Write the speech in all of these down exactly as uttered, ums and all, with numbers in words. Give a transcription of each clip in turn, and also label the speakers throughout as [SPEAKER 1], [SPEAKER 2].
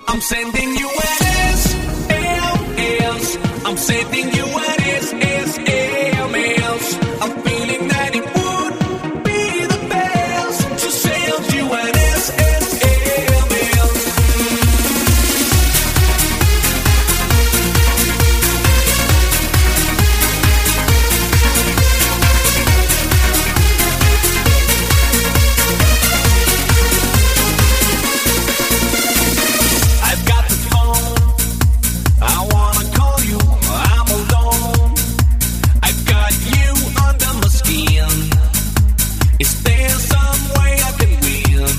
[SPEAKER 1] I'm sending you an S M S. I'm sending you an S M S. I'm feeling that it would be the best to send you an S M S. I've got the phone. I wanna call you. I'm alone. I've got you under my skin. Is there some way I can win?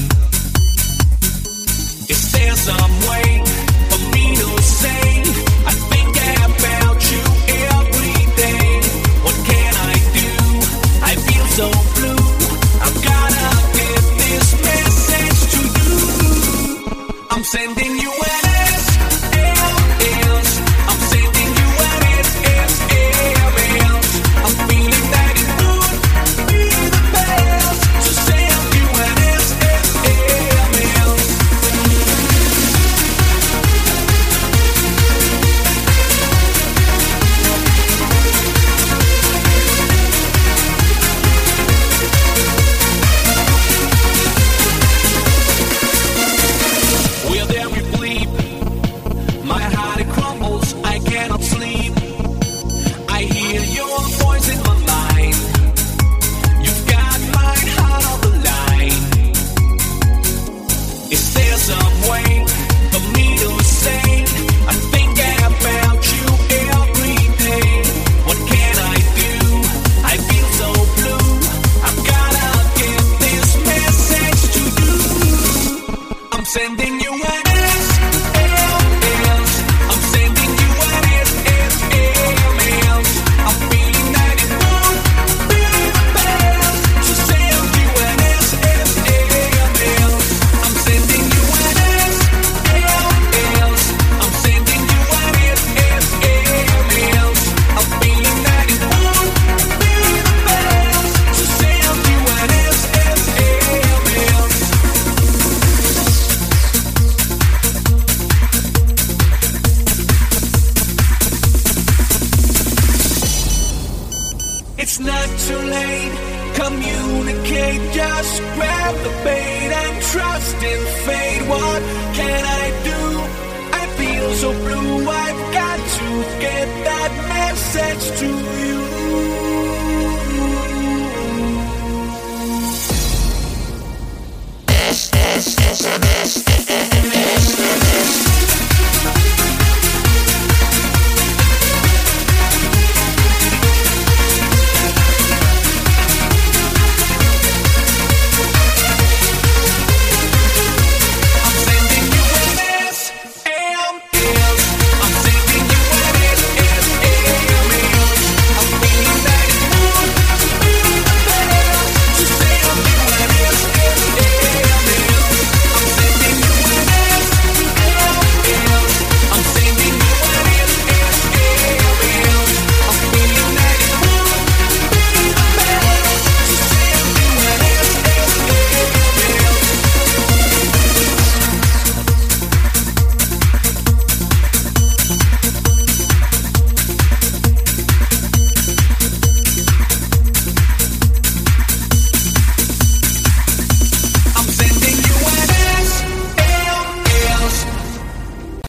[SPEAKER 1] Is there some way for me to say I think about you every day? What can I do? I feel so blue. I've gotta get this message to you. I'm sending you an S M S. I'm sending you an S M S. I'm feeling that it would be the best to send you an S M S. With every bleep, my heart it crumbles, I cannot sleep. I hear your voice in my mind. You've got my heart on the line. Is there some way for me to say I think about you every day? What can I do? I feel so blue. I've gotta get this message to you. I'm sending you an S M S. I'm sending you an S M S. I'm feeling that it would be the best to send you an S M S. I'm sending you an S M S. I'm sending you an S M S. I'm feeling that it would be the best to send you an S M S. It's not too late, communicate, just grab the bait and trust in fate. What can I do? I feel so blue, I've got to get that message to you.
[SPEAKER 2] S S S M S.